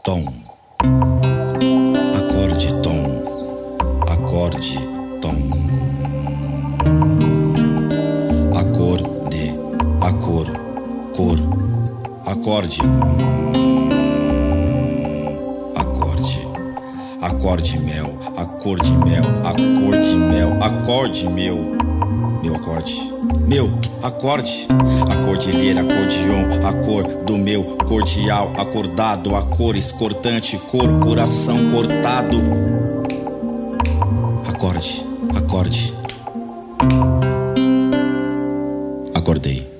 tom, acorde, tom, acorde, tom, acorde, acor, cor, acorde, acorde, acorde mel, acorde mel, acorde mel, acorde meu acorde. Meu acorde, a cordilheira, acordeon, a cor do meu cordial, acordado, a cores cortante, coração cortado. Acorde, acorde. Acordei.